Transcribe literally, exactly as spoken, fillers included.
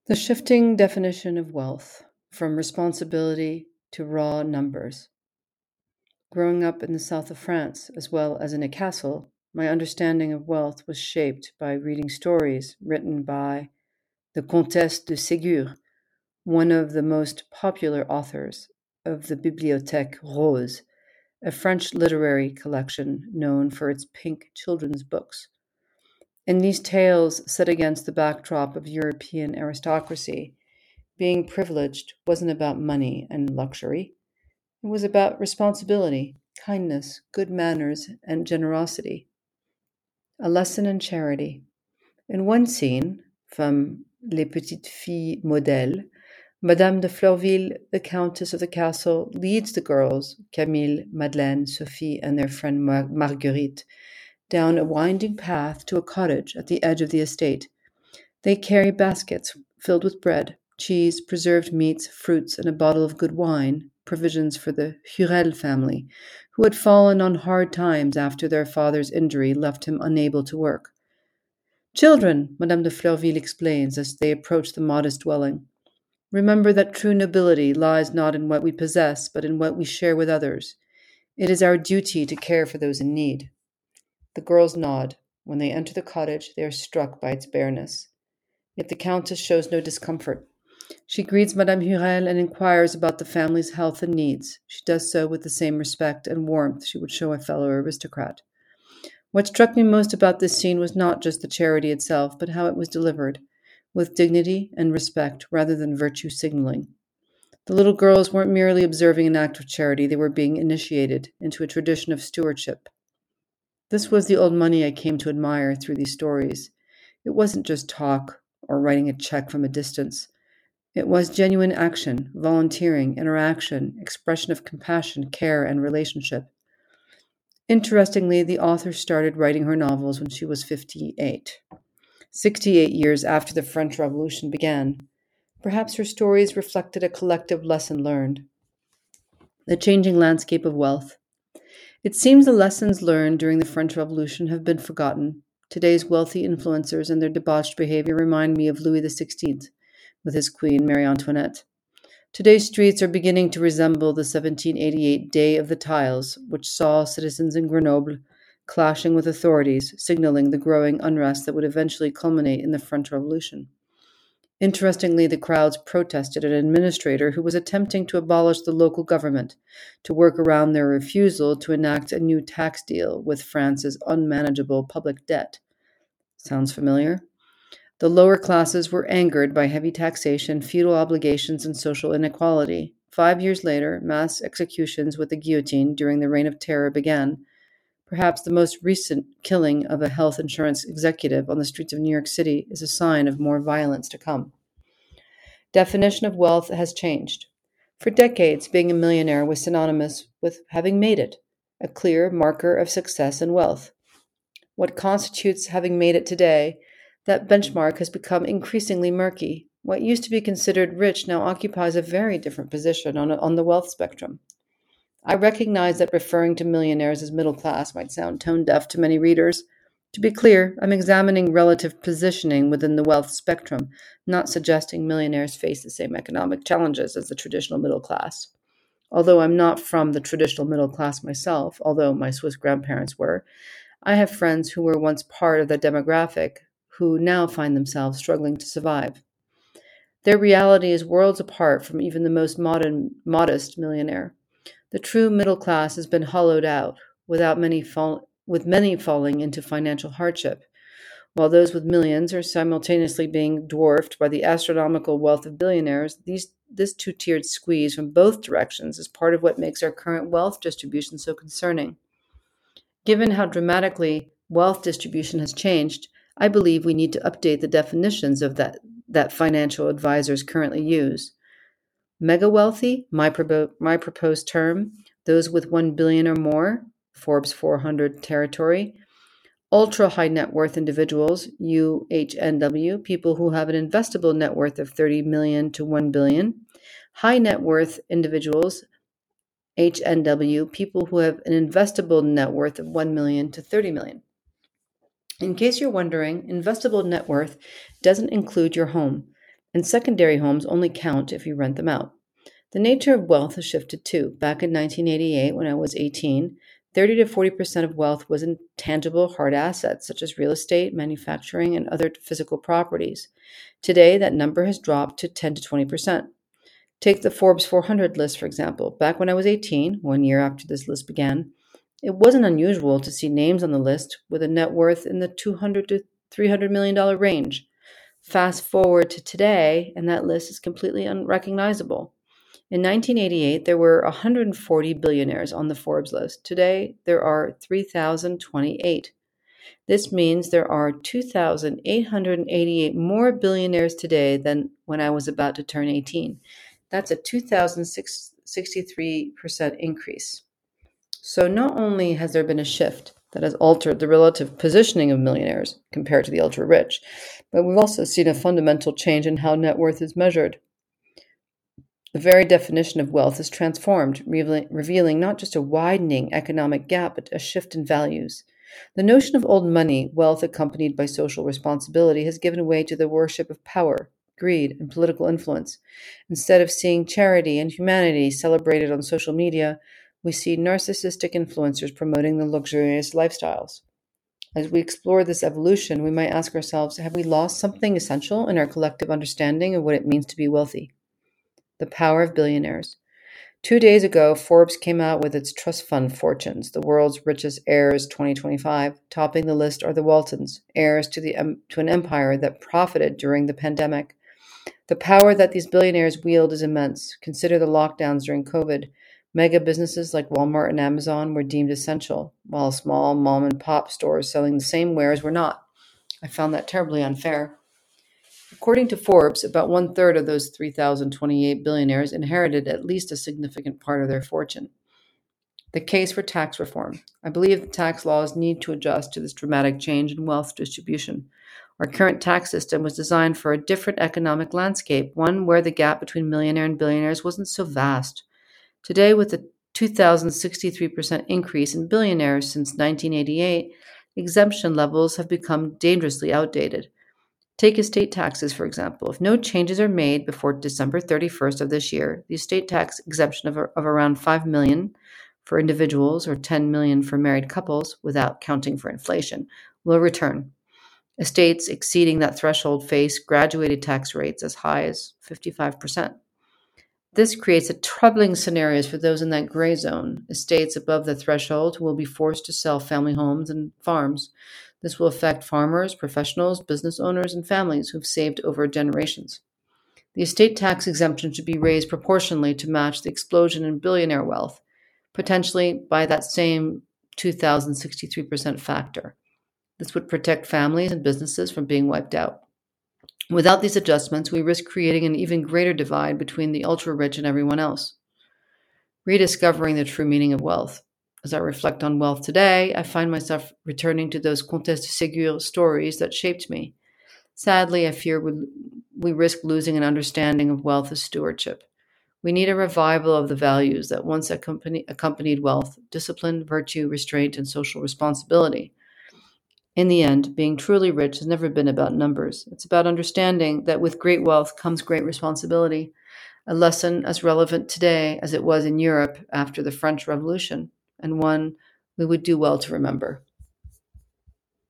The shifting definition of wealth from responsibility to raw numbers. Growing up in the south of France, as well as in a castle, my understanding of wealth was shaped by reading stories written by the Comtesse de Ségur, one of the most popular authors of the Bibliothèque Rose, a French literary collection known for its pink children's books. In these tales set against the backdrop of European aristocracy, being privileged wasn't about money and luxury. It was about responsibility, kindness, good manners, and generosity. A lesson in charity. In one scene from Les Petites Filles Modèles, Madame de Fleurville, the Countess of the castle, leads the girls, Camille, Madeleine, Sophie, and their friend Mar- Marguerite, down a winding path to a cottage at the edge of the estate. They carry baskets filled with bread, cheese, preserved meats, fruits, and a bottle of good wine, provisions for the Hurel family, who had fallen on hard times after their father's injury left him unable to work. Children, Madame de Fleurville explains as they approach the modest dwelling, remember that true nobility lies not in what we possess, but in what we share with others. It is our duty to care for those in need. The girls nod. When they enter the cottage, they are struck by its bareness. Yet the Countess shows no discomfort. She greets Madame Hurel and inquires about the family's health and needs. She does so with the same respect and warmth she would show a fellow aristocrat. What struck me most about this scene was not just the charity itself, but how it was delivered, with dignity and respect rather than virtue signaling. The little girls weren't merely observing an act of charity, they were being initiated into a tradition of stewardship. This was the old money I came to admire through these stories. It wasn't just talk or writing a check from a distance. It was genuine action, volunteering, interaction, expression of compassion, care, and relationship. Interestingly, the author started writing her novels when she was fifty-eight, sixty-eight years after the French Revolution began. Perhaps her stories reflected a collective lesson learned: the changing landscape of wealth. It seems the lessons learned during the French Revolution have been forgotten. Today's wealthy influencers and their debauched behavior remind me of Louis the sixteenth with his queen, Marie Antoinette. Today's streets are beginning to resemble the seventeen eighty-eight Day of the Tiles, which saw citizens in Grenoble clashing with authorities, signaling the growing unrest that would eventually culminate in the French Revolution. Interestingly, the crowds protested an administrator who was attempting to abolish the local government to work around their refusal to enact a new tax deal with France's unmanageable public debt. Sounds familiar? The lower classes were angered by heavy taxation, feudal obligations, and social inequality. Five years later, mass executions with the guillotine during the Reign of Terror began. Perhaps the most recent killing of a health insurance executive on the streets of New York City is a sign of more violence to come. Definition of wealth has changed. For decades, being a millionaire was synonymous with having made it, a clear marker of success and wealth. What constitutes having made it today? That benchmark has become increasingly murky. What used to be considered rich now occupies a very different position on, a, on the wealth spectrum. I recognize that referring to millionaires as middle class might sound tone deaf to many readers. To be clear, I'm examining relative positioning within the wealth spectrum, not suggesting millionaires face the same economic challenges as the traditional middle class. Although I'm not from the traditional middle class myself, although my Swiss grandparents were, I have friends who were once part of the demographic who now find themselves struggling to survive. Their reality is worlds apart from even the most modern, modest millionaire. The true middle class has been hollowed out, without many fall, with many falling into financial hardship, while those with millions are simultaneously being dwarfed by the astronomical wealth of billionaires. These, this two-tiered squeeze from both directions is part of what makes our current wealth distribution so concerning. Given how dramatically wealth distribution has changed, I believe we need to update the definitions of that, that financial advisors currently use. Mega wealthy, my, propo- my proposed term, those with one billion or more, Forbes four hundred territory. Ultra high net worth individuals, U H N W, people who have an investable net worth of thirty million to one billion. High net worth individuals, H N W, people who have an investable net worth of one million to thirty million. In case you're wondering, investable net worth doesn't include your home. and secondary homes only count if you rent them out. The nature of wealth has shifted too. Back in nineteen eighty-eight, when I was eighteen, thirty to forty percent of wealth was in tangible hard assets such as real estate, manufacturing, and other physical properties. Today, that number has dropped to ten to twenty percent. Take the Forbes four hundred list, for example. Back when I was eighteen, one year after this list began, it wasn't unusual to see names on the list with a net worth in the two hundred to three hundred million dollars range. Fast forward to today, and that list is completely unrecognizable. In nineteen eighty-eight, there were one hundred forty billionaires on the Forbes list. Today, there are three thousand twenty-eight. This means there are two thousand eight hundred eighty-eight more billionaires today than when I was about to turn eighteen. That's a two thousand sixty-three percent increase. So not only has there been a shift that has altered the relative positioning of millionaires compared to the ultra-rich, but we've also seen a fundamental change in how net worth is measured. The very definition of wealth is transformed, revealing not just a widening economic gap, but a shift in values. The notion of old money, wealth accompanied by social responsibility, has given way to the worship of power, greed, and political influence. Instead of seeing charity and humanity celebrated on social media, we see narcissistic influencers promoting the luxurious lifestyles. As we explore this evolution, we might ask ourselves, have we lost something essential in our collective understanding of what it means to be wealthy? The power of billionaires. Two days ago, Forbes came out with its trust fund fortunes, the world's richest heirs twenty twenty-five. Topping the list are the Waltons, heirs to, the, um, to an empire that profited during the pandemic. The power that these billionaires wield is immense. Consider the lockdowns during COVID. Mega businesses like Walmart and Amazon were deemed essential, while small mom and pop stores selling the same wares were not. I found that terribly unfair. According to Forbes, about one-third of those three thousand twenty-eight billionaires inherited at least a significant part of their fortune. The case for tax reform. I believe the tax laws need to adjust to this dramatic change in wealth distribution. Our current tax system was designed for a different economic landscape, one where the gap between millionaire and billionaires wasn't so vast. Today, with a two thousand sixty-three percent increase in billionaires since nineteen eighty-eight, exemption levels have become dangerously outdated. Take estate taxes, for example. If no changes are made before December thirty-first of this year, the estate tax exemption of, of around five million dollars for individuals or ten million dollars for married couples, without counting for inflation, will return. Estates exceeding that threshold face graduated tax rates as high as fifty-five percent. This creates a troubling scenario for those in that gray zone. Estates above the threshold will be forced to sell family homes and farms. This will affect farmers, professionals, business owners, and families who've saved over generations. The estate tax exemption should be raised proportionally to match the explosion in billionaire wealth, potentially by that same two thousand sixty-three percent factor. This would protect families and businesses from being wiped out. Without these adjustments, we risk creating an even greater divide between the ultra-rich and everyone else. Rediscovering the true meaning of wealth. As I reflect on wealth today, I find myself returning to those Comtesse de Ségur stories that shaped me. Sadly, I fear we, we risk losing an understanding of wealth as stewardship. We need a revival of the values that once accompany, accompanied wealth: discipline, virtue, restraint, and social responsibility. In the end, being truly rich has never been about numbers. It's about understanding that with great wealth comes great responsibility, a lesson as relevant today as it was in Europe after the French Revolution, and one we would do well to remember.